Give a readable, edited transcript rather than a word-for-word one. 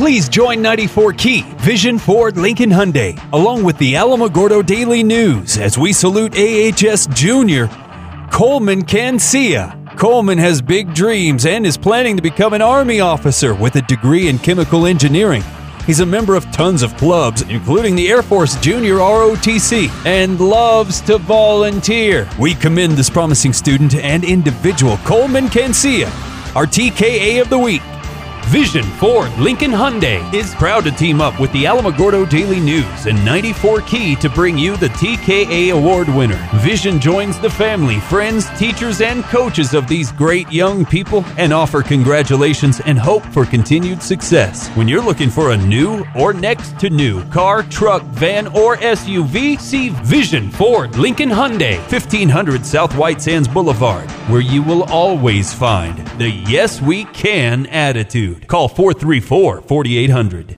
Please join 94 Key, Vision Ford Lincoln Hyundai, along with the Alamogordo Daily News as we salute AHS Junior Coleman Cancia. Coleman has big dreams and is planning to become an Army officer with a degree in chemical engineering. He's a member of tons of clubs, including the Air Force Junior ROTC, and loves to volunteer. We commend this promising student and individual, Coleman Cancia, our TKA of the Week. Vision Ford Lincoln Hyundai is proud to team up with the Alamogordo Daily News and 94 Key to bring you the TKA Award winner. Vision joins the family, friends, teachers, and coaches of these great young people and offer congratulations and hope for continued success. When you're looking for a new or next to new car, truck, van, or SUV, see Vision Ford Lincoln Hyundai, 1500 South White Sands Boulevard, where you will always find the yes we can attitude. Call 434-4800.